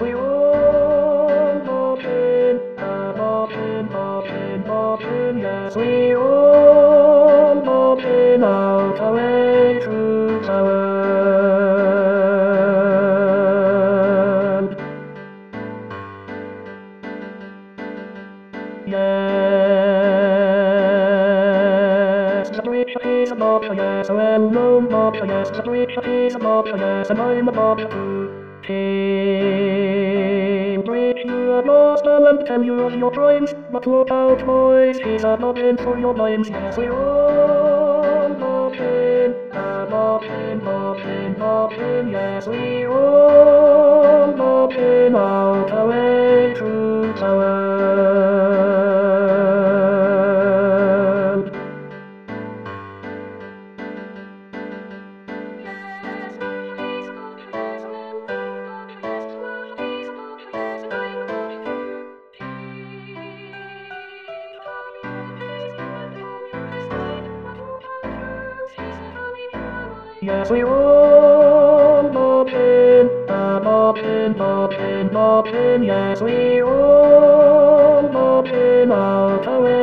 yes, we all mopping, mopping, mopping, mopping, yes, we all mopping out our way through the world. Yes, the rich is a mop, yes, I'm no mop, yes, the rich is a mop, yes, and I'm a mop too. Cambridge, you are lost and can use your brains, but look out, boys, he's a mopping for your minds. Yes, we're all mopping, mopping, mopping, mopping, yes, we're all mopping out our way through the world. Yes, we all mopping, mopping, mopping, mopping, yes, we all mopping out our way.